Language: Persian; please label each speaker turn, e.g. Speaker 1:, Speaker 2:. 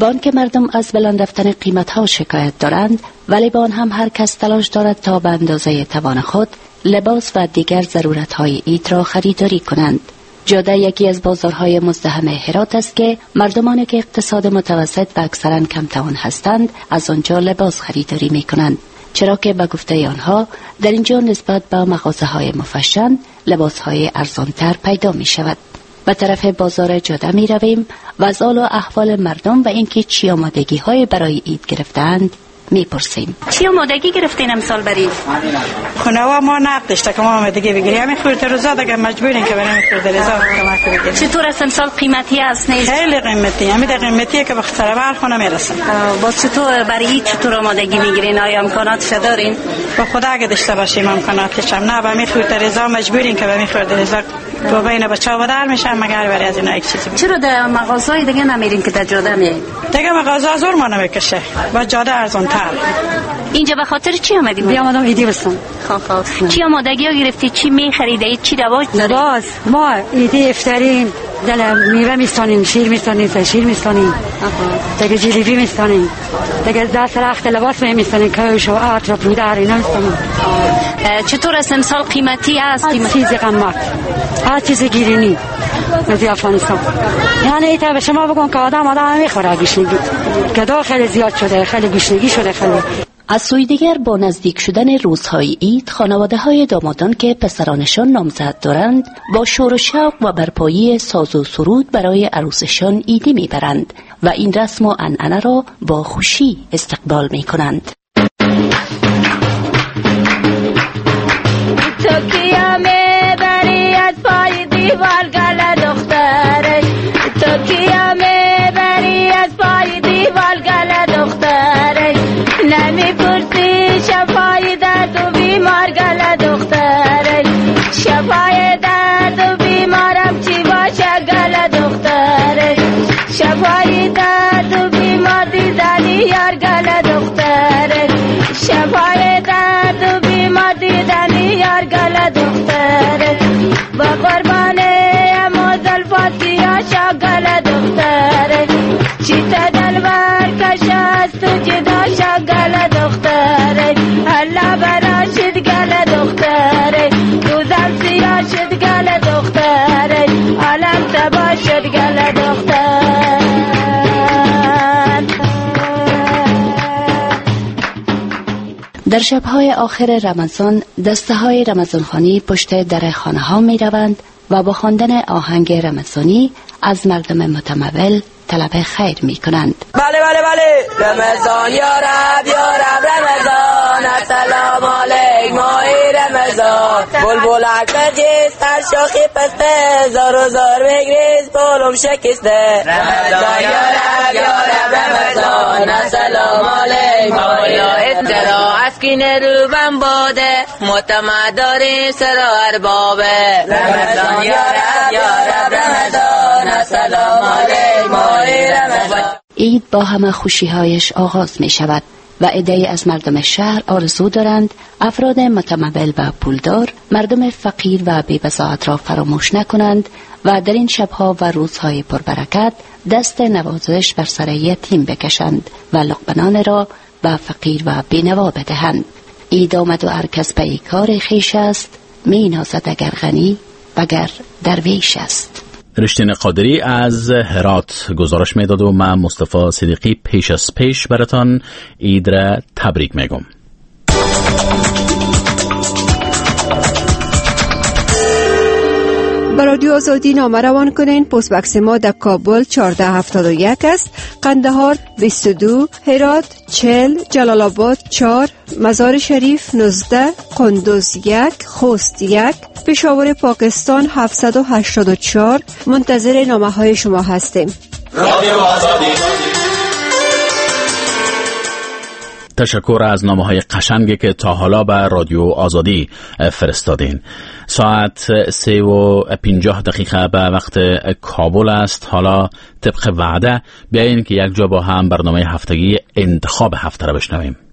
Speaker 1: با آنکه مردم از بلند رفتن قیمت‌ها شکایت دارند، ولی با آن هم هر کس تلاش دارد تا به اندازه توان خود لباس و دیگر ضرورت‌های عید را خریداری کنند. جاده یکی از بازارهای مزدحم هرات است که مردمانی که اقتصاد متوسط و اکثراً کم توان هستند از آنجا لباس خریداری می‌کنند، چرا که به گفته آنها در اینجا نسبت به مغازه‌های مفشن لباس‌های ارزان‌تر پیدا می‌شود. به طرف بازار جاده می رویم و از حال و احوال مردم و اینکه چی آمادگی های برای عید گرفتند می پرسیم. چی آمادگی گرفتین امسال برای؟
Speaker 2: خانواده ما نقد داشته که ما آمادگی بگیریم. همین خورد روزا دیگه مجبوریم که بریم خورد روزا کمک بگیریم.
Speaker 1: چطور است امسال قیمتی است نیست؟
Speaker 2: خیلی قیمتی. همین قیمتیه که به سر خونه میرسه.
Speaker 1: باز چطور برای عید چطور آمادگی میگیرین؟ آیا امکاناتش دارین؟
Speaker 2: با خدا اگه داشته باشیم امکاناتش هم نه، همین خورد روزا مجبوریم که بریم خورد روزا تو بین بچه‌ها ودار میشن مگر برای از اینا یک چیزی.
Speaker 1: چرا در مغازه‌های دیگه نمیرین که در جاده میایین؟
Speaker 2: دیگه مغازه زور ما نمیکشه. با جاده ارزان‌تر.
Speaker 1: اینجا به خاطر چی آمدید؟
Speaker 2: بیامدم ایدی بستم.
Speaker 1: خب چی آمادگی ها گرفتی؟ چی می‌خریدید؟ چی رواج داره؟
Speaker 3: لباس ما ایدی افترین دل میوه میستانیم، شیر میستانیم، شیر میستانیم، دیگه جلیبی میستانیم، دیگه دست رخت لباس میستانیم، کاش و عطر و پودر اینا میستانیم.
Speaker 1: چطور است امسال قیمتی است؟
Speaker 3: هر چیز قیمت، هر چیز گیرینی از افغانستان. یعنی ایتا به شما بگم که آدم میخوره گشنگی، گدا خیلی زیاد شده، خیلی گشنگی شده خیلی.
Speaker 1: از سوی دیگر با نزدیک شدن روزهای عید، خانواده‌های دامادان که پسرانشان نامزد دارند با شور و شوق و برپایی ساز و سرود برای عروسشان عیدی میبرند و این رسم و عنعنه را با خوشی استقبال میکنند.
Speaker 4: توکیا میبری از پای دیوار گل دختره، توکیا میبری از پای دیوار گل دختره، نمیپرسی شفای درد و بیمار گل دختره، شفای درد و بیمارم چی باشه گل دختره، شفای درد و بیمار دیدنی یار گل دختره، شفای درد و بیمار دیدنی یار گل دختره، با قربان اما زلفات یا گل دختره، چی تا دلبر کش است تو جدا شا گل دختره، الله براشد گل دختره، روزم سیاه شد گل دختره، عالم تبا شد گل دختره.
Speaker 1: در شب‌های آخر رمضان دسته‌های رمضانخوانی پشت در خانه‌ها می‌روند و با خواندن آهنگ رمضانی از مردم متمول طلب خیر می‌کنند.
Speaker 5: بله بله بله رمضان یا رب رمضان، السلام علیک ماه رمضان، بلبلک بجیز هر شاخی پسته، زار و زار بگریز پولم شکسته، رمضان یا رب رمضان، السلام علیک ماه اترا اسکین روبم باده، متمداری سرا اربابه، رمضان یا رب رمضان، السلام علیک ماه رمضان.
Speaker 1: عید با همه خوشی‌هایش آغاز می شود و عده‌ای از مردم شهر آرزو دارند افراد متمول و پولدار مردم فقیر و بی‌بضاعت را فراموش نکنند و در این شب‌ها و روزهای پربرکت دست نوازش بر سر یتیم بکشند و لقمه‌نان را به فقیر و بی‌نوا بدهند. عید آمد و هر کس به کار خویش است، می نازد اگر غنی وگر درویش است.
Speaker 6: رشتین قادری از هرات گزارش میداد و من مصطفی صدیقی پیش از پیش براتان عید را تبریک میگم.
Speaker 7: به رادیو آزادی نامه روان کنین. پست بکس ما در کابل 1471 است، قندهار 22، هرات 40، جلال آباد 4، مزار شریف 19، قندوز 1، خوست 1، پشاور پاکستان 784. منتظر نامه های شما هستیم.
Speaker 8: رادیو آزادی.
Speaker 6: تشکر از نامه‌های قشنگی که تا حالا به رادیو آزادی فرستادین. ساعت 3:50 به وقت کابل است. حالا طبق وعده بیایین که یک جا با هم برنامه هفتگی انتخاب هفته را بشنویم.